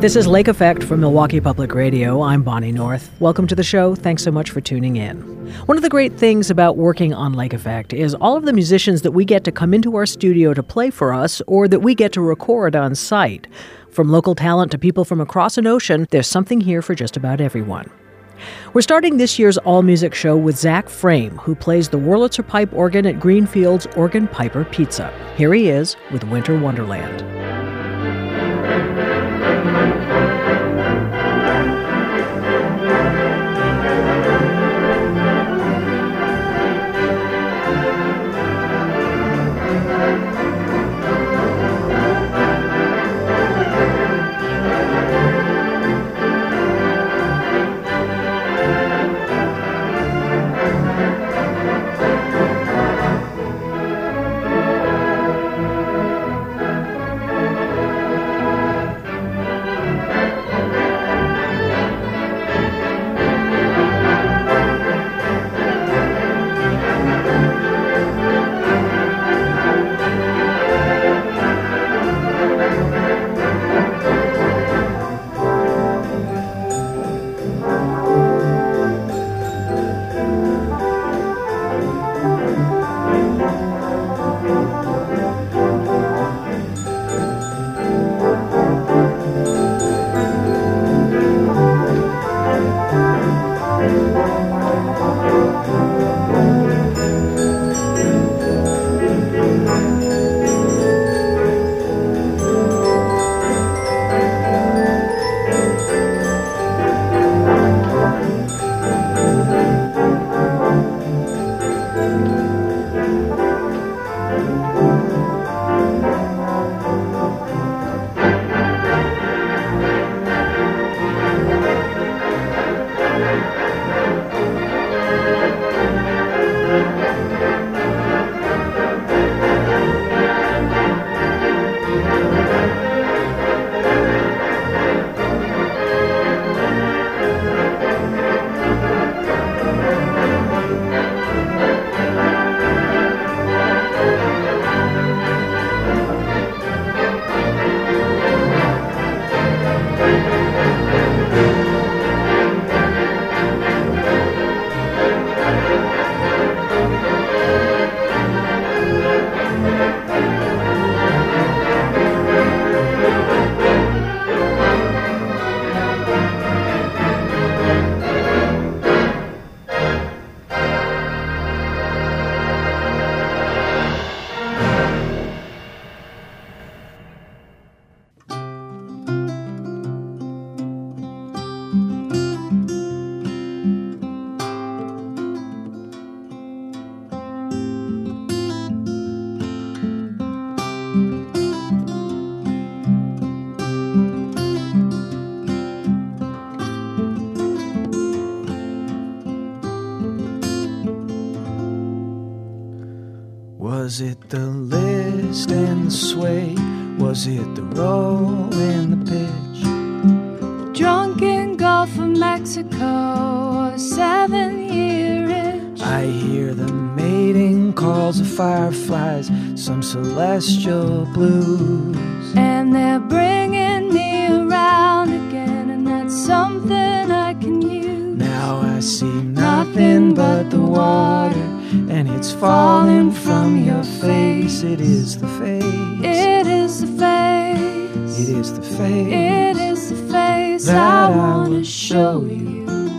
This is Lake Effect from Milwaukee Public Radio. I'm Bonnie North. Welcome to the show. Thanks so much for tuning in. One of the great things about working on Lake Effect is all of the musicians that we get to come into our studio to play for us or that we get to record on site. From local talent to people from across an ocean, there's something here for just about everyone. We're starting this year's all-music show with Zach Frame, who plays the Wurlitzer pipe organ at Greenfield's Organ Piper Pizza. Here he is with Winter Wonderland. Was it the list and the sway? Was it the roll and the pitch? Drunken Gulf of Mexico, a 7-year itch. I hear the mating calls of fireflies, some celestial blues. And they're bringing me around again, and that's something I can use. Now I see nothing but the water, and it's falling from your face. It is the face. It is the face. It is the face. It is the face that I want to show you.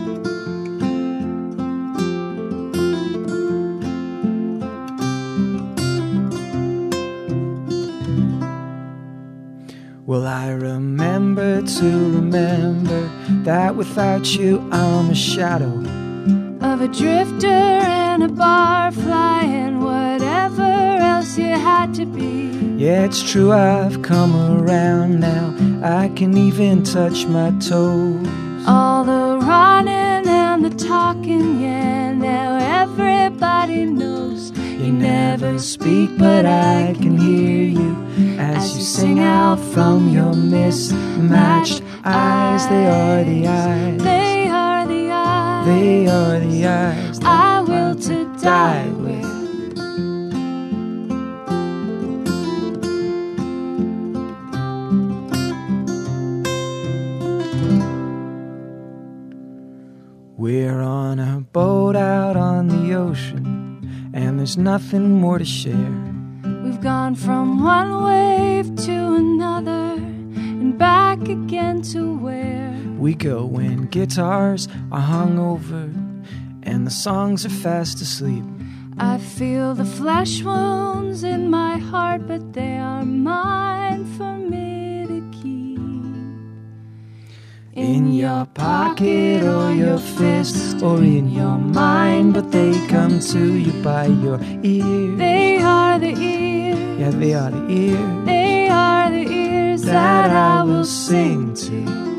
Well, I remember to remember that without you I'm a shadow of a drifter and a barfly and whatever else you had to be. Yeah, it's true, I've come around now. I can even touch my toes. All the running and the talking, yeah, now everybody knows. You never speak, but I can hear you as you sing out from your mismatched eyes. They are the eyes. They are the eyes. They are the eyes that I will to die with. there's nothing more to share. We've gone from one wave to another and back again to where we go when guitars are hung over and the songs are fast asleep. I feel the flesh wounds in my heart, but they are mine for me to keep. In your pocket or your fist or in your mind, but they come to you by your ears. They are the ears. Yeah, they are the ears. They are the ears that I will sing to.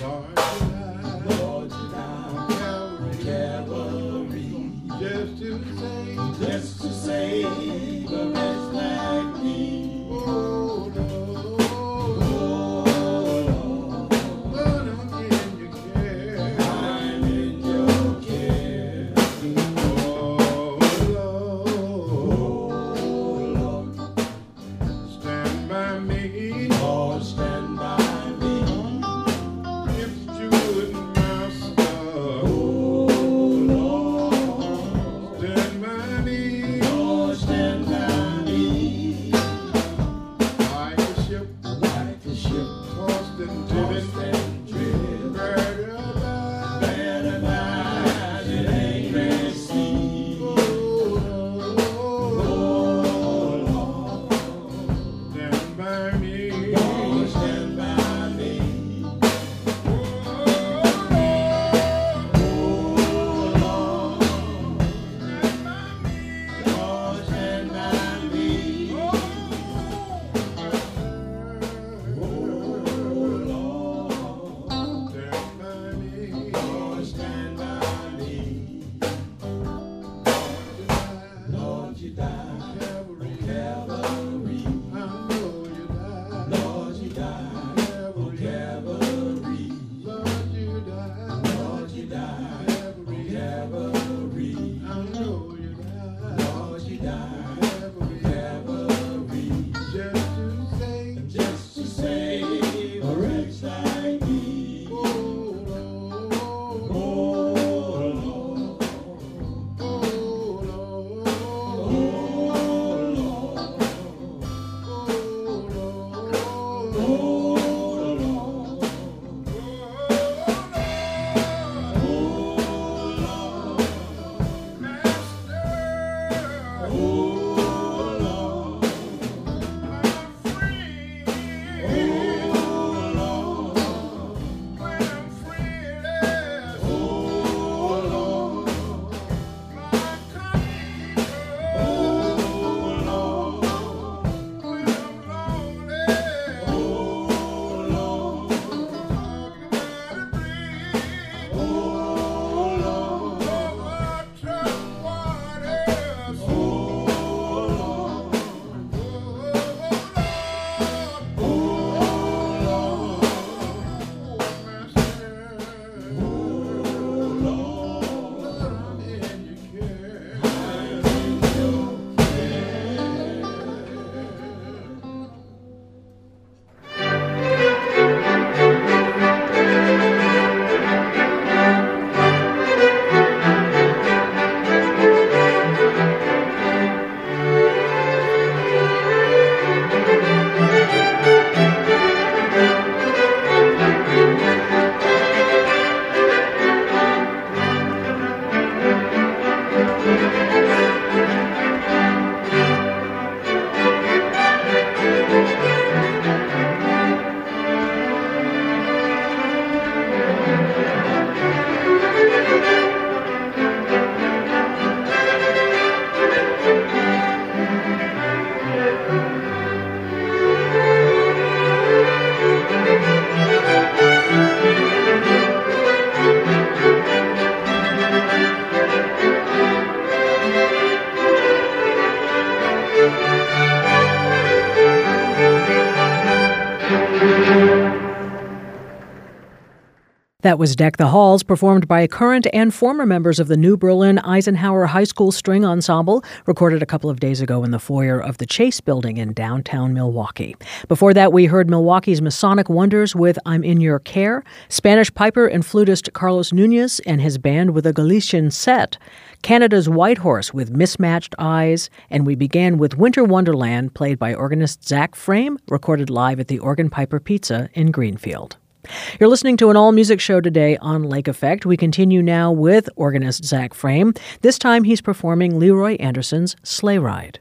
That was Deck the Halls, performed by current and former members of the New Berlin Eisenhower High School String Ensemble, recorded a couple of days ago in the foyer of the Chase Building in downtown Milwaukee. Before that, we heard Milwaukee's Masonic Wonders with I'm in Your Care, Spanish piper and flutist Carlos Nunez and his band with a Galician set, Canada's White Horse with Mismatched Eyes, and we began with Winter Wonderland, played by organist Zach Frame, recorded live at the Organ Piper Pizza in Greenfield. You're listening to an all-music show today on Lake Effect. We continue now with organist Zach Frame. This time he's performing Leroy Anderson's Sleigh Ride.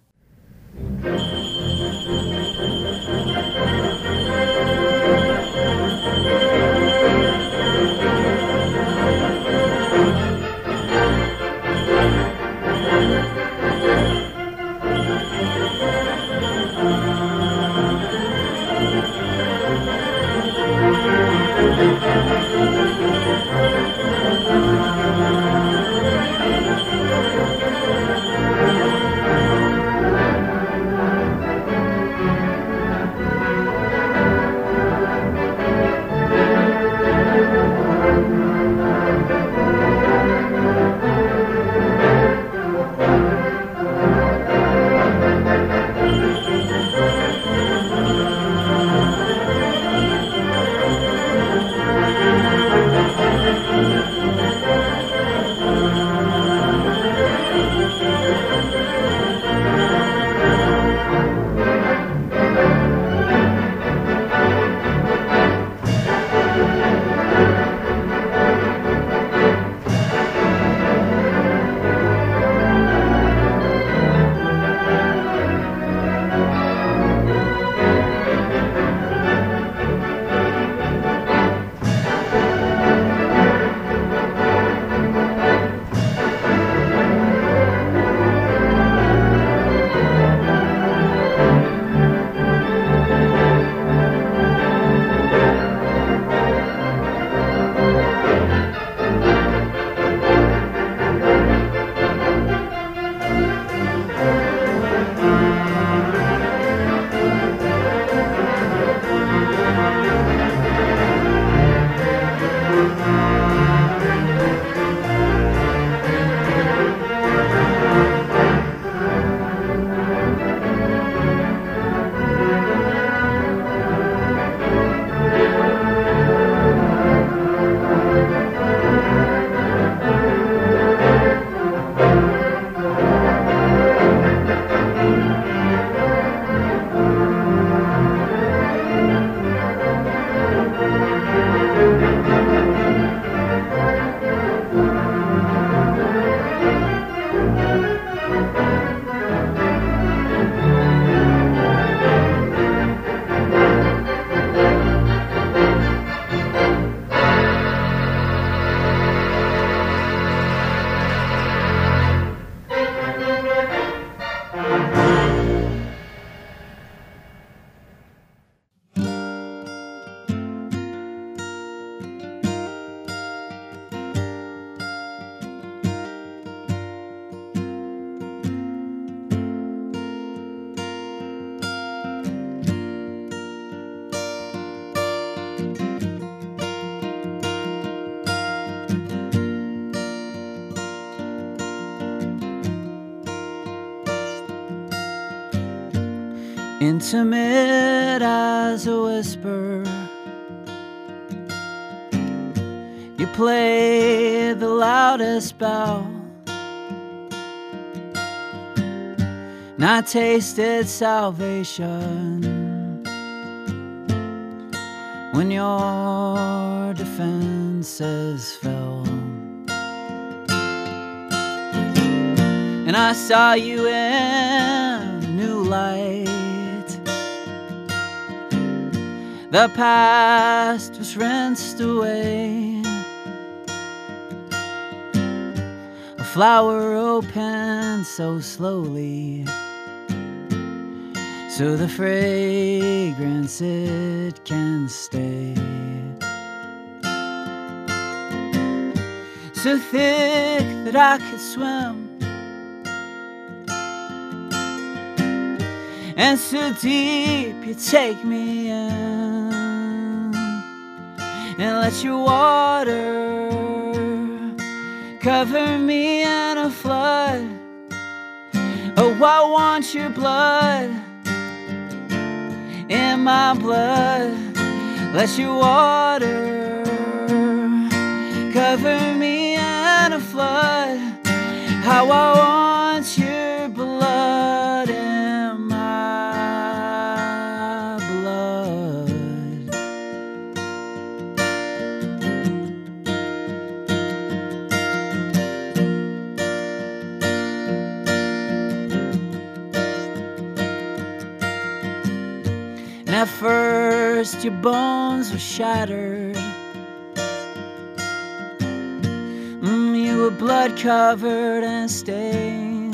Intimate as a whisper, you play the loudest bell, and I tasted salvation when your defenses fell, and I saw you in a new light. The past was rinsed away. A flower opened so slowly, so the fragrance it can stay. So thick that I could swim, and so deep you take me in, and let your water cover me in a flood. Oh, I want your blood in my blood. Let your water cover me in a flood. How I want your blood in my blood. And at first your bones were shattered. You were blood covered and stained.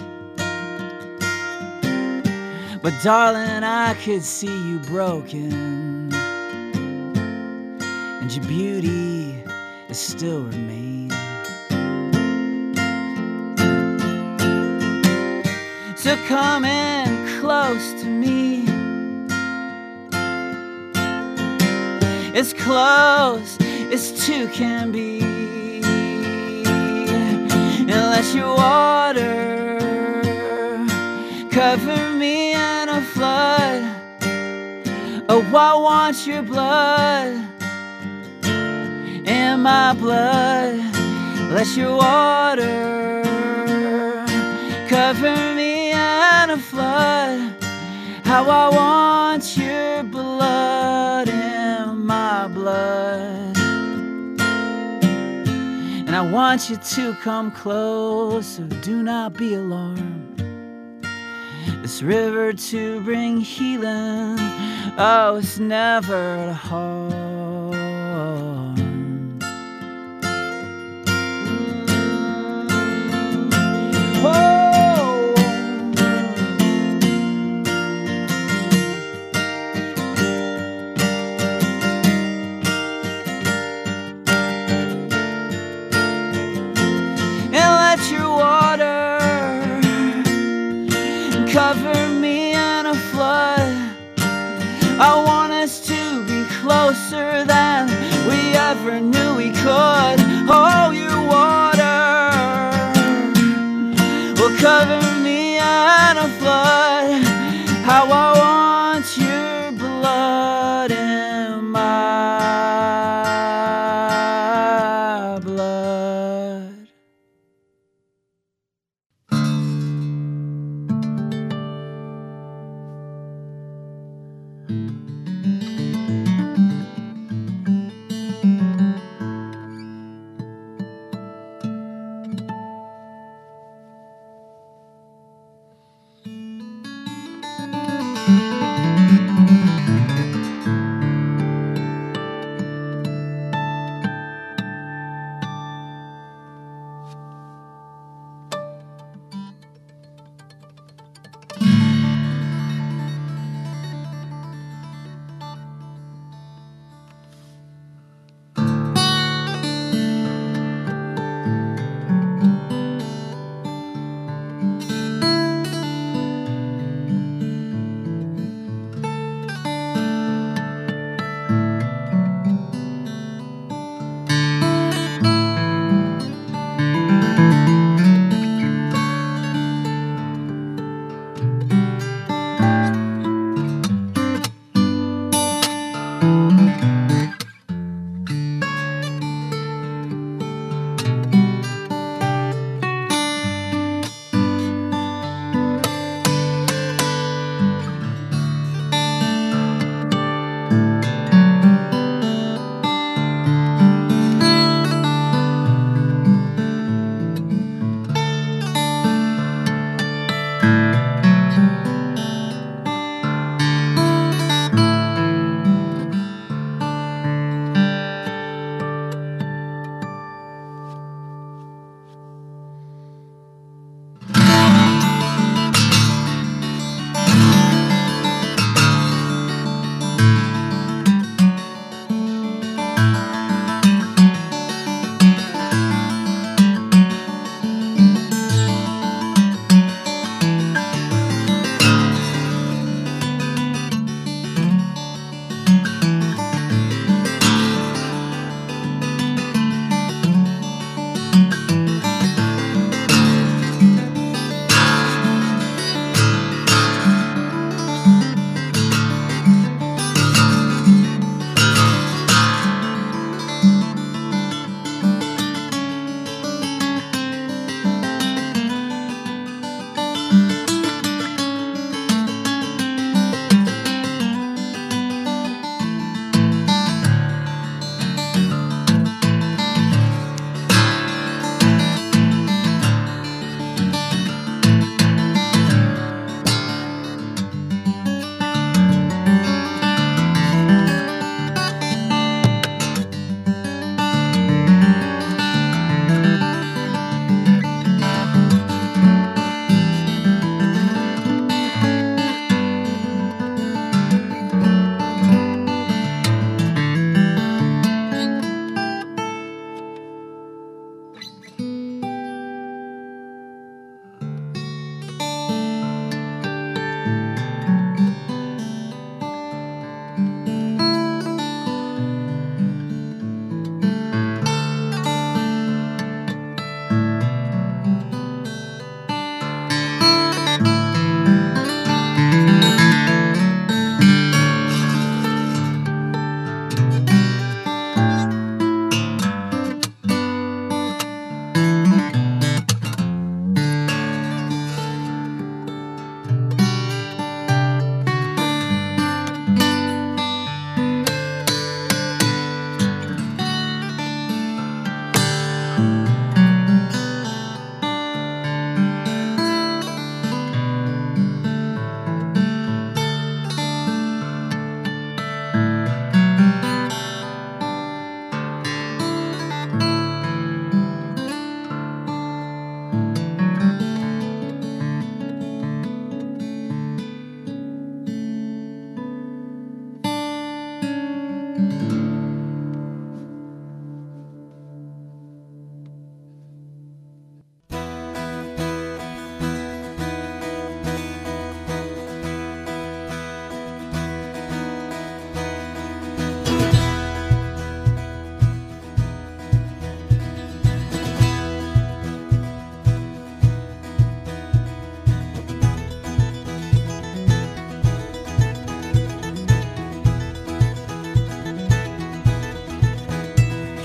But darling, I could see you broken, and your beauty is still remained. So come in close to me, as close as two can be, and let your water cover me in a flood. Oh, I want your blood in my blood. Let your water cover me in a flood. How I want your blood in my blood. And I want you to come close, so do not be alarmed. This river to bring healing, oh, it's never to harm. Oh. Cover me in a flood. I want us to be closer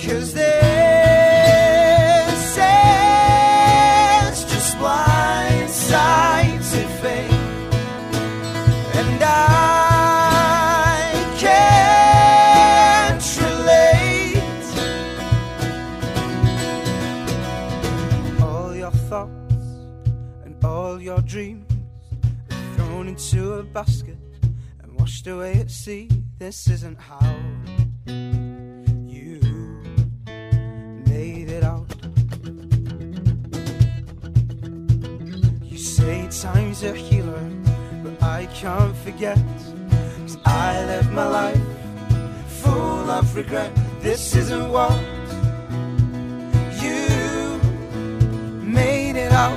'cause this is just blindsided fate, and I can't relate. All your thoughts and all your dreams are thrown into a basket and washed away at sea. This isn't how you made it out. You say time's a healer, but I can't forget, 'cause I lived my life full of regret. This isn't what you made it out.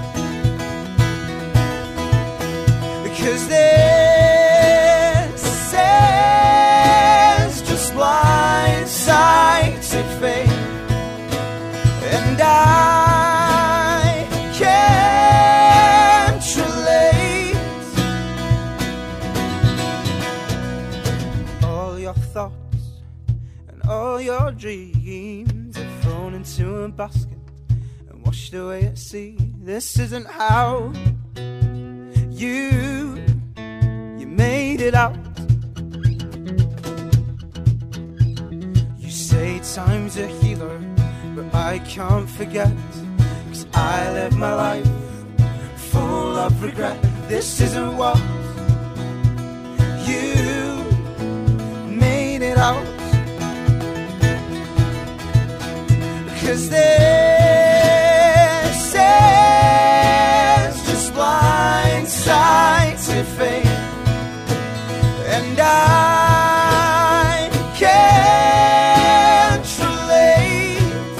Because this is just blindsided fate, and I can't relate. All your thoughts and all your dreams are thrown into a basket and washed away at sea. This isn't how you made it out. You say time's a healer, but I can't forget, 'cause I live my life full of regret. This isn't what you made it out. 'Cause this is just blindsided fate, and I can't relate.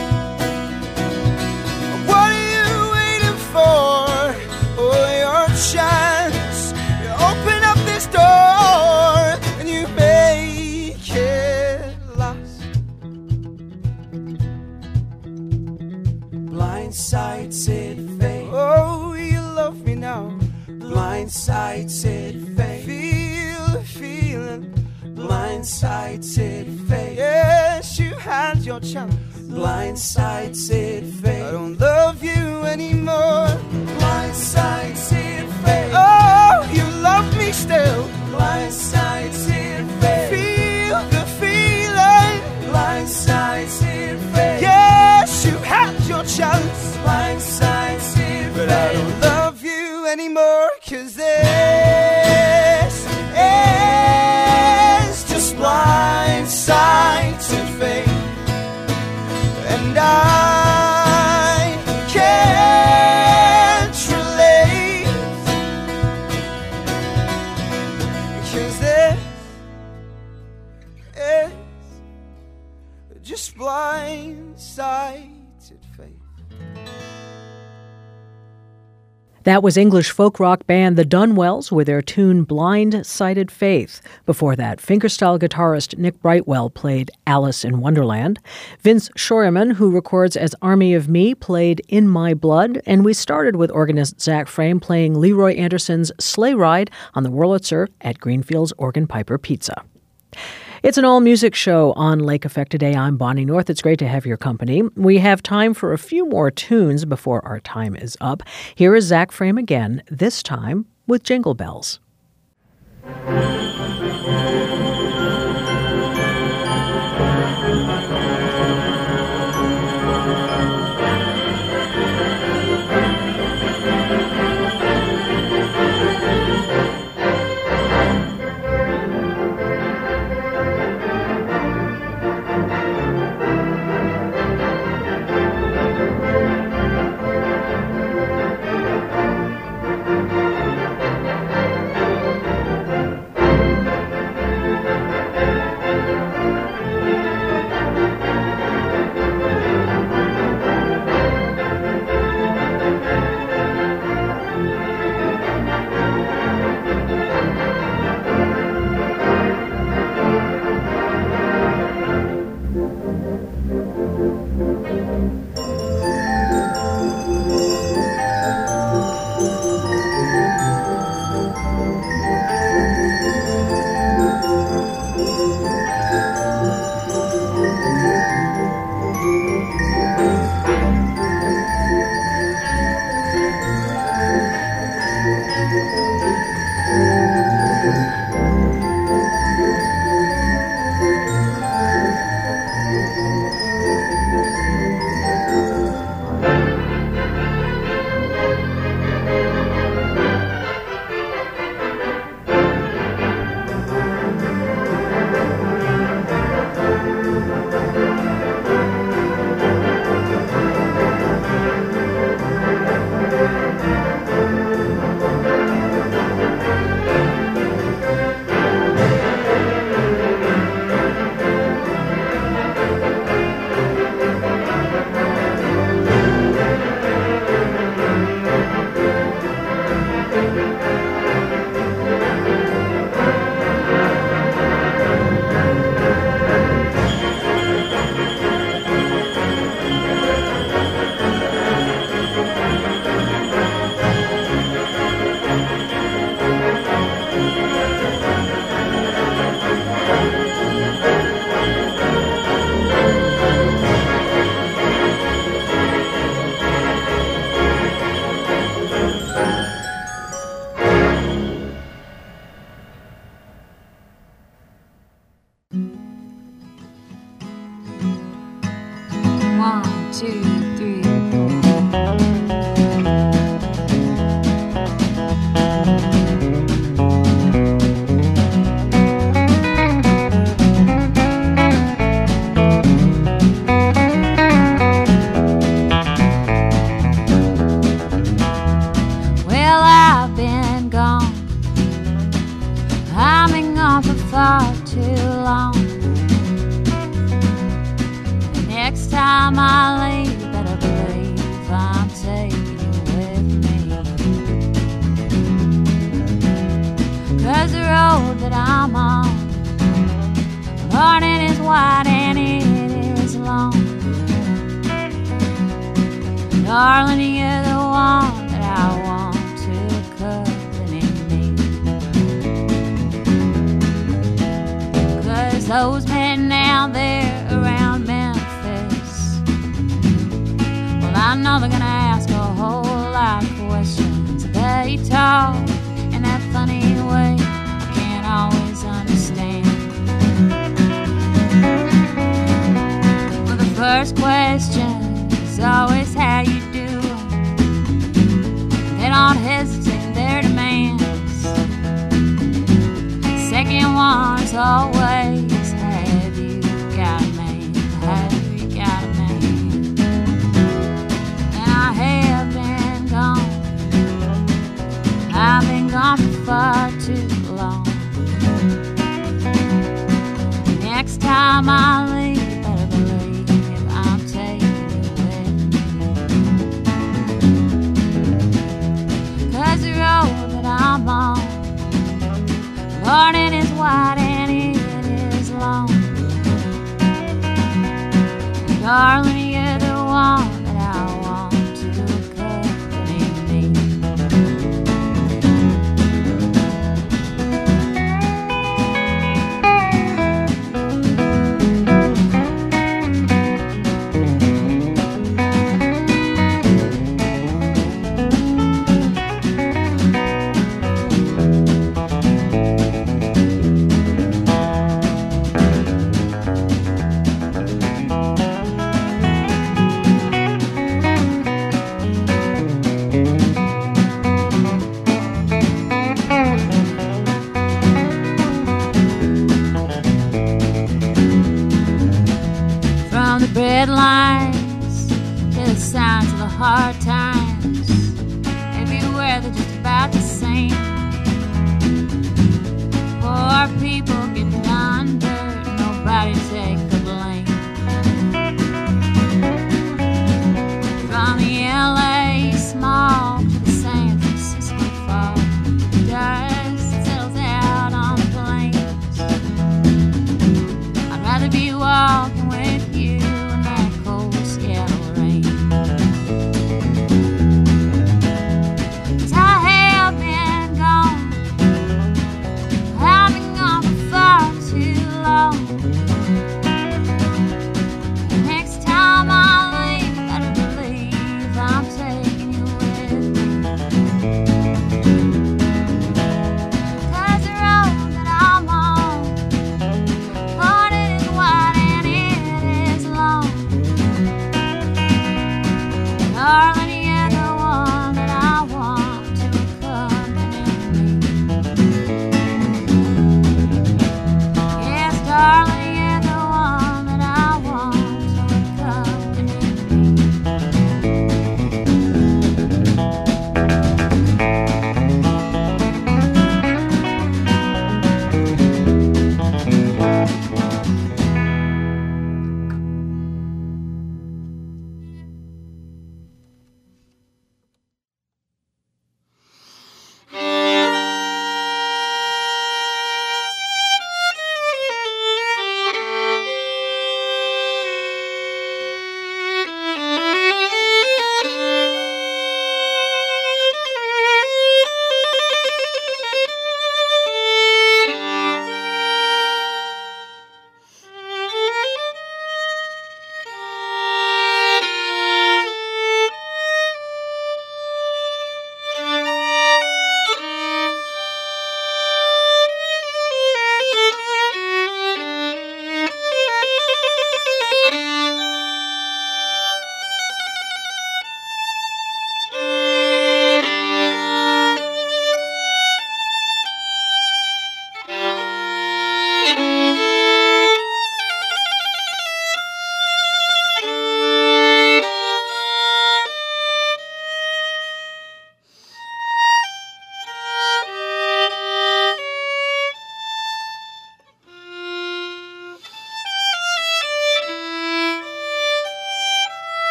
What are you waiting for? Oh, your chance. You open up this door and you make it last. Blindsided fate. Oh, you love me now. Blindsided fate. Feel the feeling. Blindsided fate. Yes, you had your chance. Blindsided fate. I don't love you anymore. Blindsided fate. Oh, you love me still. Blindsided fate. Feel the feeling. Blindsided fate. Yes, you had your chance. Blindsided fate. But I don't love you anymore, 'cause this is just blindsided fate, and I can't relate. 'Cause this is just blindsided fate. That was English folk rock band The Dunwells with their tune Blind-Sided Faith. Before that, fingerstyle guitarist Nick Brightwell played Alice in Wonderland. Vince Shoreman, who records as Army of Me, played In My Blood. And we started with organist Zach Frame playing Leroy Anderson's Sleigh Ride on the Wurlitzer at Greenfield's Organ Piper Pizza. It's an all-music show on Lake Effect today. I'm Bonnie North. It's great to have your company. We have time for a few more tunes before our time is up. Here is Zach Frame again, this time with Jingle Bells. 1, 2, 3, 4. Well, I've been gone. I've been gone for far too long. The next time I leave, you better believe I'm taking you with me. 'Cause the road that I'm on, Lord, it is wide and it is long. Darling, you're the one that I want to accompany me. 'Cause those men out there around Memphis, well, I know they're gonna ask a whole lot of questions. They talk in that funny way I can't always understand. Well, the first question is always how you do. They don't hesitate in their demands. Second one is always, have you got a man? Have you got a man? And I have been gone. I've been gone for far too long. Next time I leave, you better believe I'm taking you with me. 'Cause the road that I'm on, Lord, it is wide and it is long. Darling, you're the one that I want to accompany me. From the bread lines to the signs of the hard times, everywhere they're just about the same. Poor people getting under, nobody take the blame. From the LA smog to the San Francisco fog, dust settles out on the plains. I'd rather be walking with you in that cold Seattle rain. 'Cause I have been gone. I've been gone for far too long.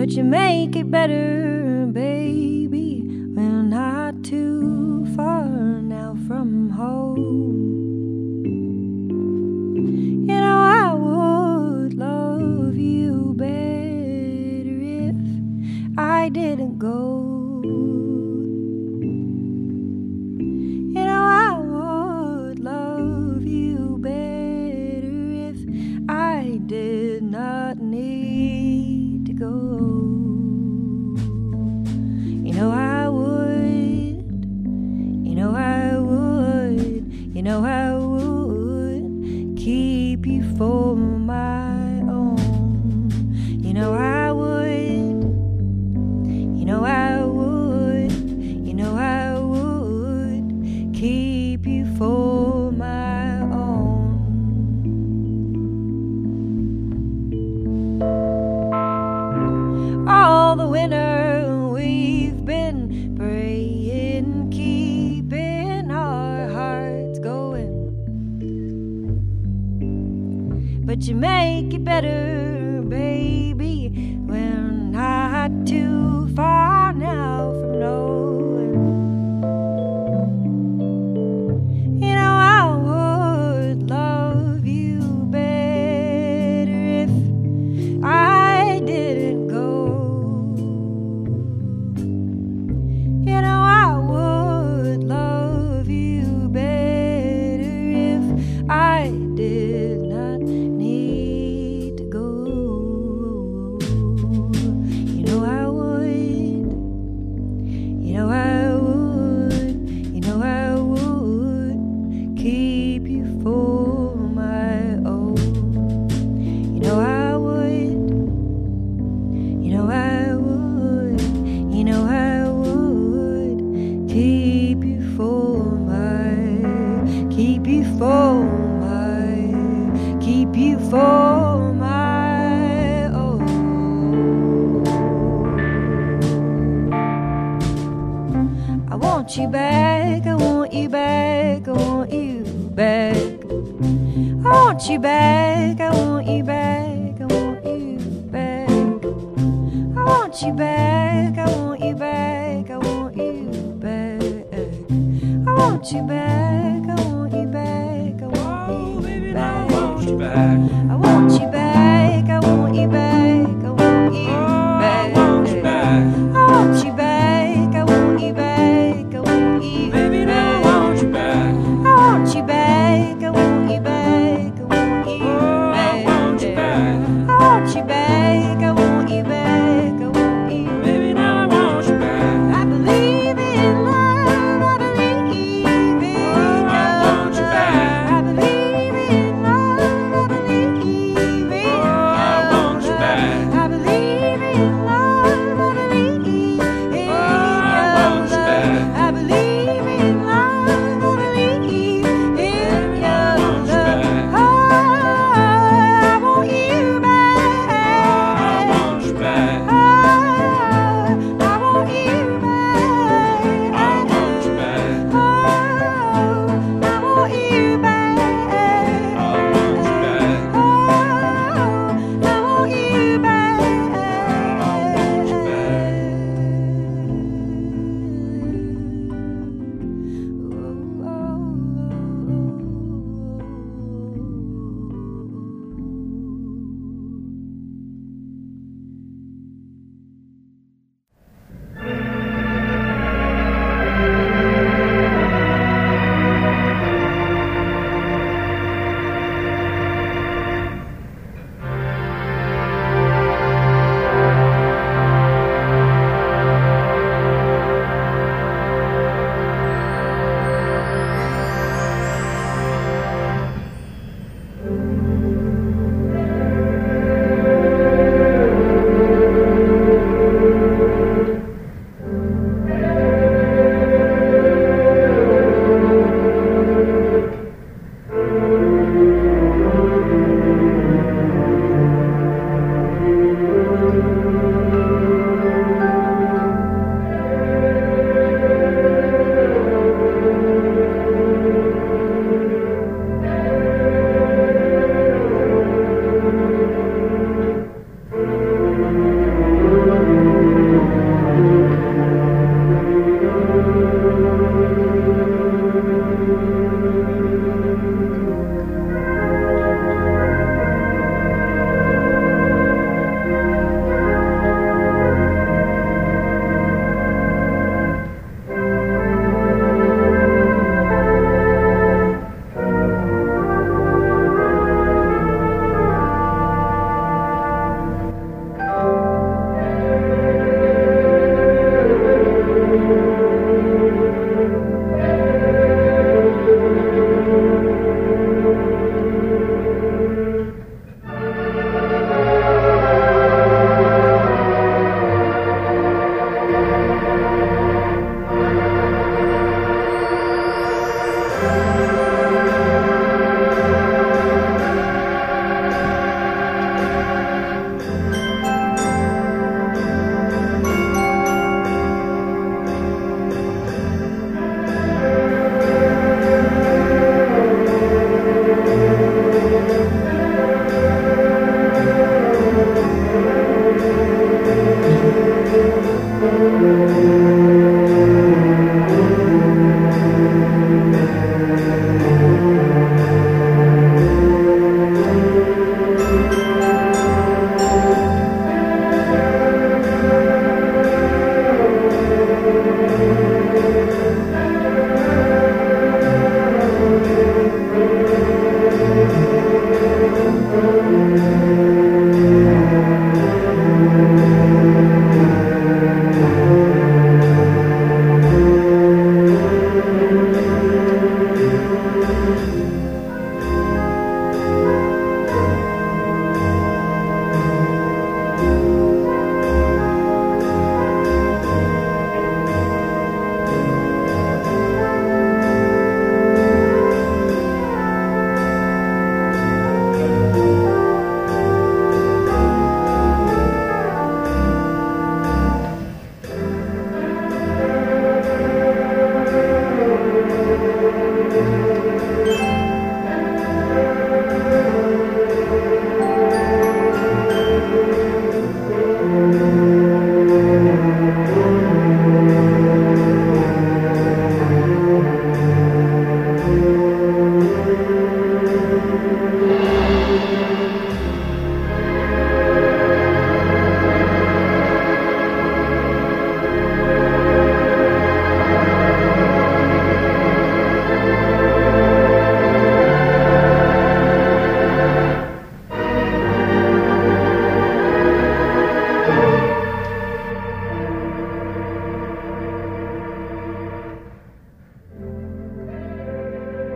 but you make it better, baby. We're not too far now from home. You know I would love you better if I didn't go. You know I would love you better if I did not need to go. You know I would, you know I would, you know I would keep you for my own. You know I would, you know I would, you know I would keep you for my own. All the winter we've been praying, keeping our hearts going, but you make it better, baby. We're not too far now from knowing. You know I would love you better if I didn't go. You know I would love you better if I did not need to go. You know I would, you know I would, you know I would keep you for my own. You know I would, you know I would, you know I would keep you for my, keep you for my, keep you for my own. I want you back, I want you back, I want you back. I want you back, I want you back, I want you back. I want you back, I want you back, I want you back. I want you back, I want you back, I want you back. I want you back, I want you back, I want you back, I want you back. I want you back, I want you back, I want you back, I want you back. Baby, now I want you back. I want you back, I want you back, I want you back. I want you back, I want you back, I want you back, I want you. Baby, now I want you back. I believe in love, I believe in love. I want you back. I believe in love, I believe in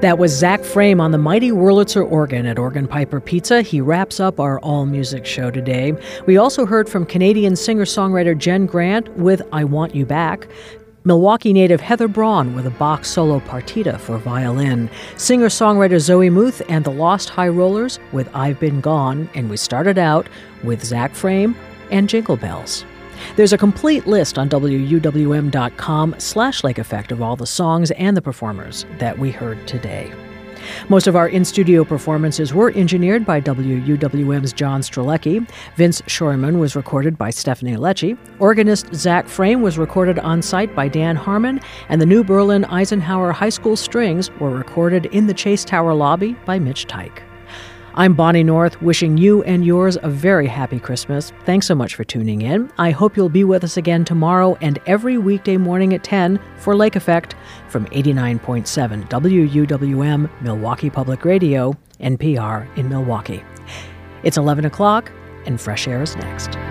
That was Zach Frame on the mighty Wurlitzer organ at Organ Piper Pizza. He wraps up our all-music show today. We also heard from Canadian singer-songwriter Jen Grant with I Want You Back, Milwaukee native Heather Braun with a Bach solo partita for violin, singer-songwriter Zoe Muth and the Lost High Rollers with I've Been Gone, and we started out with Zach Frame and Jingle Bells. There's a complete list on WUWM.com/Lake Effect of all the songs and the performers that we heard today. Most of our in-studio performances were engineered by WUWM's John Strelecki. Vince Shoreman was recorded by Stephanie Lecce. Organist Zach Frame was recorded on-site by Dan Harmon. And the New Berlin Eisenhower High School Strings were recorded in the Chase Tower lobby by Mitch Teich. I'm Bonnie North, wishing you and yours a very happy Christmas. Thanks so much for tuning in. I hope you'll be with us again tomorrow and every weekday morning at 10 for Lake Effect from 89.7 WUWM, Milwaukee Public Radio, NPR in Milwaukee. It's 11 o'clock, and Fresh Air is next.